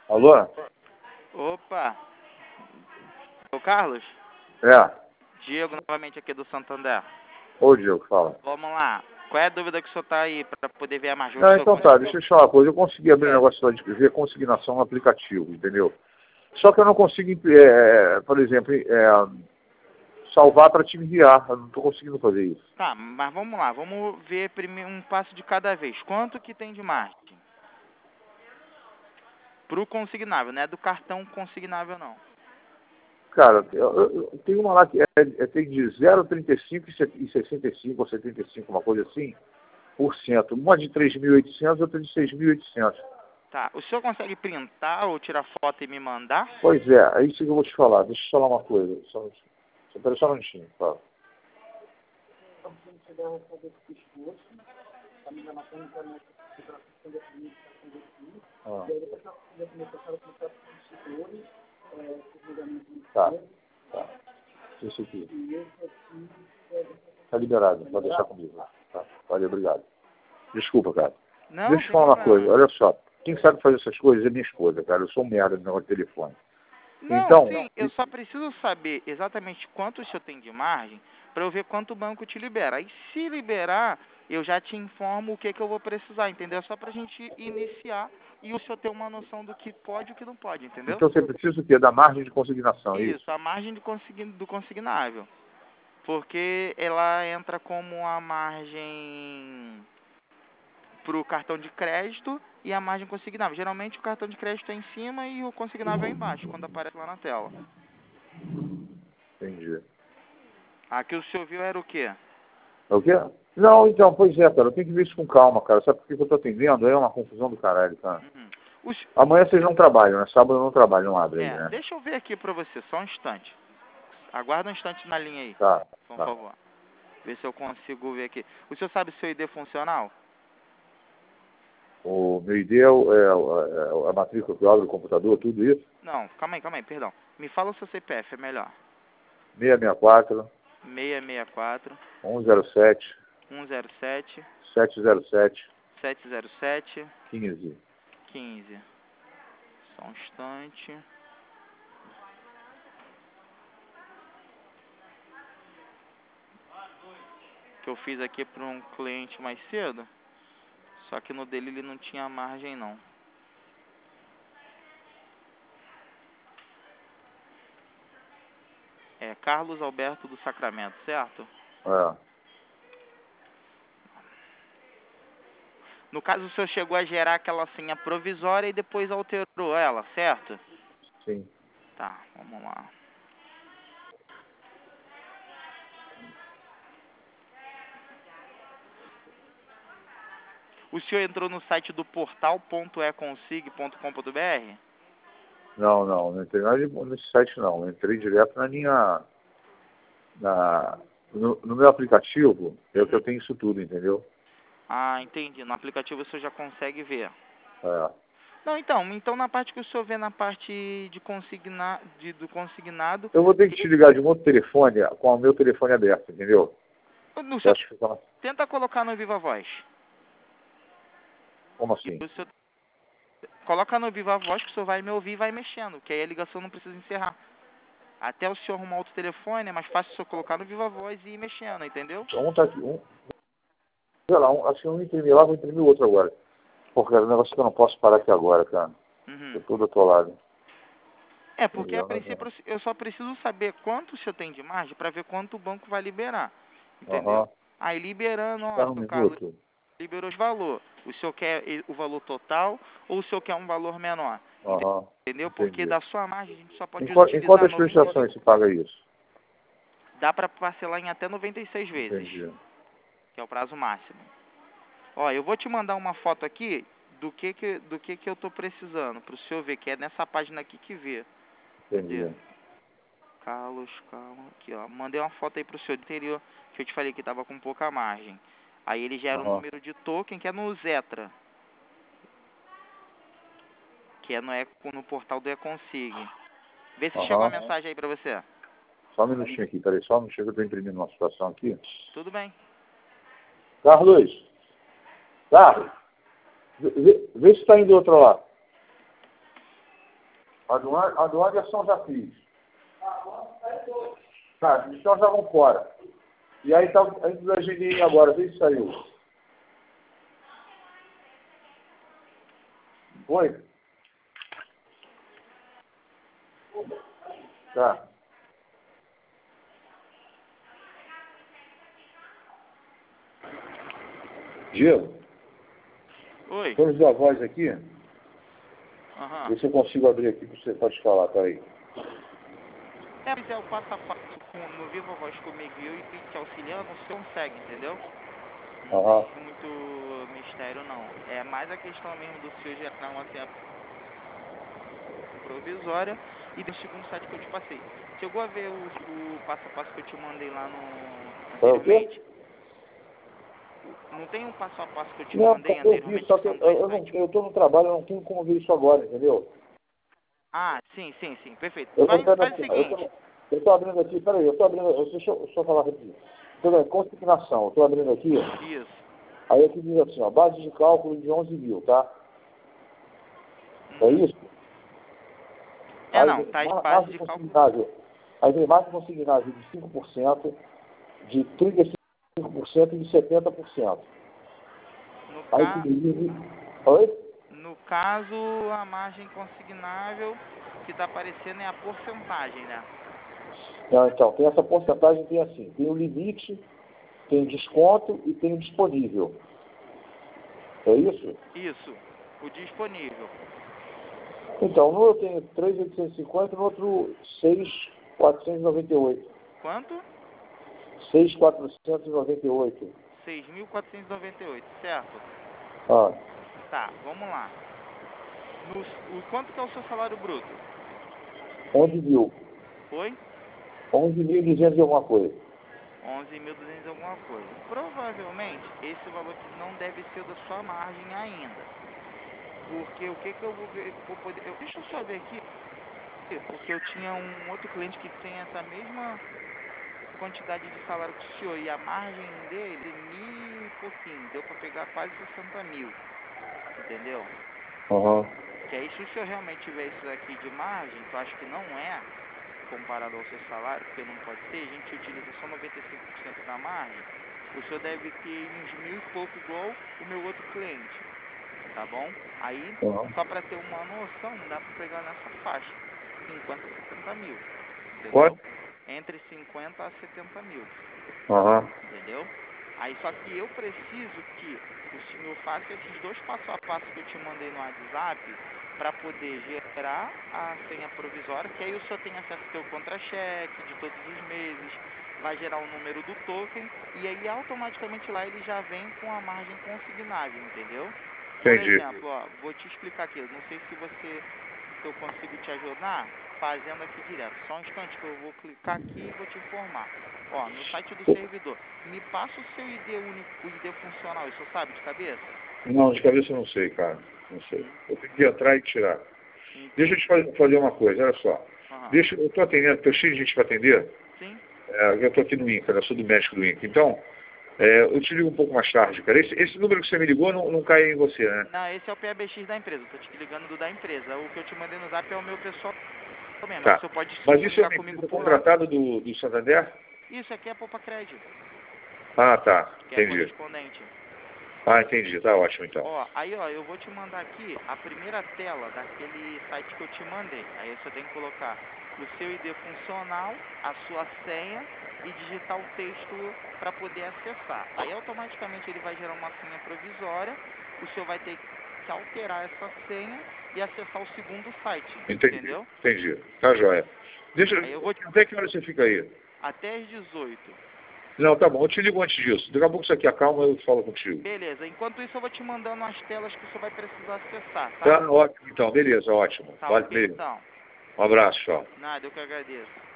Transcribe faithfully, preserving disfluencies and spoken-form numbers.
Alô? Opa! O Carlos? É. Diego, novamente aqui do Santander. Ô, Diego, fala. Vamos lá. Qual é a dúvida que o senhor está aí para poder ver a margem? Não, então tá, deixa eu te falar uma coisa. Eu consegui abrir o negócio lá de ver consignação no aplicativo, entendeu? Só que eu não consigo, é, por exemplo, é, salvar para te enviar. Eu não estou conseguindo fazer isso. Tá, mas vamos lá. Vamos ver primeiro um passo de cada vez. Quanto que tem de margem? Pro consignável, não é do cartão consignável, não. Cara, eu, eu, eu tenho uma lá que é, é, tem de zero vírgula trinta e cinco e sessenta e cinco ou setenta e cinco, uma coisa assim, por cento. Uma de três mil e oitocentos, outra de seis mil e oitocentos. Tá, o senhor consegue printar ou tirar foto e me mandar? Pois é, é isso que eu vou te falar. Deixa eu te falar uma coisa. Só, só, só um minutinho, fala. Ah. Tá, tá. Esse aqui. Tá liberado, pode deixar comigo. Tá. Valeu, obrigado. Desculpa, cara. Não, Deixa eu te falar uma coisa, olha só. Quem sabe fazer essas coisas é minha esposa, cara. Eu sou um merda no negócio de telefone. Não, então, sim, eu só preciso saber exatamente quanto o senhor tem de margem para eu ver quanto o banco te libera. Aí, se liberar, eu já te informo o que, que eu vou precisar, entendeu? Só para a gente iniciar e o senhor ter uma noção do que pode e o que não pode, entendeu? Então você precisa o quê? Da margem de consignação, é isso? isso? Isso, a margem de consign... do consignável. Porque ela entra como a margem para o cartão de crédito e a margem consignável. Geralmente o cartão de crédito é em cima e o consignável é embaixo, quando aparece lá na tela. Entendi. Aqui o senhor viu era o quê? É o quê? Não, então, pois é, cara. Eu tenho que ver isso com calma, cara. Sabe por que eu tô atendendo? É uma confusão do caralho, cara. Uhum. Os... Amanhã vocês não trabalham, né? Sábado eu não trabalho, não abre É, aí, né? deixa eu ver aqui pra você, só um instante. Aguarda um instante na linha aí, Tá, por tá. favor. Ver se eu consigo ver aqui. O senhor sabe se o I D é funcional? O meu I D é, o- é, o- é a matrícula que eu abro o computador, tudo isso. Não, calma aí, calma aí, perdão. Me fala o seu C P F, é melhor. seis seis quatro, seis seis quatro, um zero sete, um zero sete, sete zero sete, sete zero sete, quinze. quinze. Só um instante. Que eu fiz aqui para um cliente mais cedo. Só que no dele ele não tinha margem não. É Carlos Alberto do Sacramento, certo? É, No caso, o senhor chegou a gerar aquela senha provisória e depois alterou ela, certo? sim. Tá, vamos lá. O senhor entrou no site do portal ponto e consig ponto com ponto br? Não, não, não entrei nada nesse site não. Eu entrei direto na minha. Na, no, no meu aplicativo, é o que eu tenho isso tudo, entendeu? Ah, entendi. No aplicativo o senhor já consegue ver. É. Não, então, então na parte que o senhor vê na parte de consigna, de, do consignado... Eu vou ter que te ligar de um outro telefone com o meu telefone aberto, entendeu? O Eu senhor acho que fica... tenta colocar no Viva Voz. Como assim? O senhor coloca no Viva Voz que o senhor vai me ouvir e vai mexendo, que aí a ligação não precisa encerrar. Até o senhor arrumar outro telefone, é mais fácil o senhor colocar no Viva Voz e ir mexendo, entendeu? Um tá aqui, um... Sei lá, um, acho que um imprimi lá, vou imprimir o outro agora. Porque é um negócio que eu não posso parar aqui agora, cara. Uhum. Eu tô do outro lado. É, porque a princípio eu só preciso saber quanto o senhor tem de margem para ver quanto o banco vai liberar, entendeu? Aham. Aí liberando, ó, Espera um seu Carlos minuto. liberou os valores. O senhor quer o valor total ou o senhor quer um valor menor? Aham. Entendeu? Porque Entendi. da sua margem a gente só pode Em, qual, em utilizar quantas noventa e prestações cinco. se paga isso? Dá para parcelar em até noventa e seis vezes, Entendi. que é o prazo máximo. Ó, eu vou te mandar uma foto aqui do que que, do que, que eu tô precisando, para o senhor ver, que é nessa página aqui que vê. Cadê? Entendi. Carlos, calma, aqui ó, mandei uma foto aí pro senhor anterior, que eu te falei que tava com pouca margem. Aí ele gera o Aham. número de token, que é no Zetra, que é no, e, no portal do eConsig. Vê se chegou a Aham. mensagem aí pra você. Só um minutinho aqui, peraí, só um minutinho que eu tô imprimindo uma situação aqui. Tudo bem. Carlos! Carlos! Vê, vê, vê se tá indo do outro lado. A do, An- a do Anderson já fiz. Tá, então já vão fora. E aí tá a do Ageninho agora, vê se saiu. Foi? Tá. Diego, Oi. vamos dar a voz aqui. Aham. Ver se eu consigo abrir aqui para você pode falar, peraí. É, mas é o passo a passo com, no Viva Voz comigo e eu e te auxiliando, você consegue, entendeu? Não Aham. tem muito mistério, não. É mais a questão mesmo do senhor gerar uma senha provisória e do segundo site que eu te passei. Chegou a ver o, o passo a passo que eu te mandei lá no É o quê? anteriormente? Não tem um passo a passo que eu te Não, mandei eu vi, anteriormente, só que que eu, são dois eu não, sites? eu tô no trabalho, eu não tenho como ver isso agora, entendeu? Ah, sim, sim, sim, perfeito. Eu tô Faz, vendo faz o aqui, ó, eu seguinte. tô, eu tô abrindo aqui, peraí, eu tô abrindo, eu- deixa eu só falar rapidinho. Tô vendo, consignação, eu tô abrindo aqui, Isso. aí aqui diz assim, ó, base de cálculo de onze mil, tá? É Uhum. isso? É, Aí não, vem tá ma- base margem de cálculo. consignável, aí vem margem consignável de cinco por cento, de trinta e cinco por cento e de setenta por cento. No, Aí que ca... divide, oi? no caso, a margem consignável que tá aparecendo é a porcentagem, né? Não, então, tem essa porcentagem, tem assim, tem o limite, tem desconto e tem o disponível. É isso? Isso, o disponível. Então, no eu tenho três mil oitocentos e cinquenta, no outro seis mil quatrocentos e noventa e oito. Quanto? seis mil quatrocentos e noventa e oito. seis mil quatrocentos e noventa e oito, certo? Ah, Tá, vamos lá. No, o quanto que é o seu salário bruto? onze mil. Foi? onze mil e duzentos e alguma coisa. onze mil e duzentos e alguma coisa. Provavelmente, esse valor aqui não deve ser da sua margem ainda. Porque o que que eu vou ver, vou poder... Eu, deixa eu só ver aqui, porque eu tinha um outro cliente que tem essa mesma quantidade de salário que o senhor, e a margem dele, mil e pouquinho, deu para pegar quase sessenta mil, entendeu? Aham. Que aí, se o senhor realmente tiver isso daqui de margem, que eu acho que não é, comparado ao seu salário, porque não pode ser, a gente utiliza só noventa e cinco por cento da margem, o senhor deve ter uns mil e pouco igual o meu outro cliente, tá bom? Aí, Aham. só para ter uma noção, dá para pegar nessa faixa, cinquenta a setenta mil, Quanto? entendeu? Entre cinquenta a setenta mil. Aham. Entendeu? Aí só que eu preciso que o senhor faça esses dois passo a passo que eu te mandei no WhatsApp para poder gerar a senha provisória, que aí o senhor tem acesso ao seu contra-cheque de todos os meses, vai gerar o número do token e aí automaticamente lá ele já vem com a margem consignável, entendeu? Por Entendi. exemplo, ó, vou te explicar aqui, eu não sei se você se eu consigo te ajudar fazendo aqui direto. Só um instante que eu vou clicar aqui e vou te informar. Ó, no site do servidor, me passa o seu I D único, o I D funcional, isso sabe de cabeça? Não, de cabeça eu não sei, cara. Não sei. Hum, Eu tenho que entrar e tirar. Deixa eu entendi. te fa- fazer uma coisa, olha só. Aham. Deixa, eu estou atendendo, estou cheio de gente para atender. Sim? É, eu estou aqui no INCA, eu sou do médico do INCA. Então, é, eu te ligo um pouco mais tarde, cara. Esse, esse número que você me ligou não, não cai em você, né? Não, esse é o P A B X da empresa, eu tô te ligando do da empresa. O que eu te mandei no zap é o meu pessoal mesmo, mas o Tá. senhor pode se Mas isso é comunicar uma comigo empresa por lá. contratada do, do Santander? Isso aqui é Poupa Crédito, Ah, tá. que é Entendi. correspondente. Ah, entendi. Tá ótimo, então. Ó, aí ó, eu vou te mandar aqui a primeira tela daquele site que eu te mandei. Aí você tem que colocar o seu I D funcional, a sua senha e digitar o texto para poder acessar. Aí automaticamente ele vai gerar uma senha provisória, o senhor vai ter que alterar essa senha e acessar o segundo site, Entendi. entendeu? Entendi. Tá joia. Deixa, Aí eu vou até que hora você fica aí? até às dezoito. Não, tá bom. Eu te ligo antes disso. Daqui a pouco isso aqui acalma e eu falo contigo. Beleza, enquanto isso eu vou te mandando as telas que o senhor vai precisar acessar, tá? Tá ótimo, então. Beleza, ótimo. Tá Vale, ok beleza. então. Um abraço, tchau. Nada, eu que agradeço.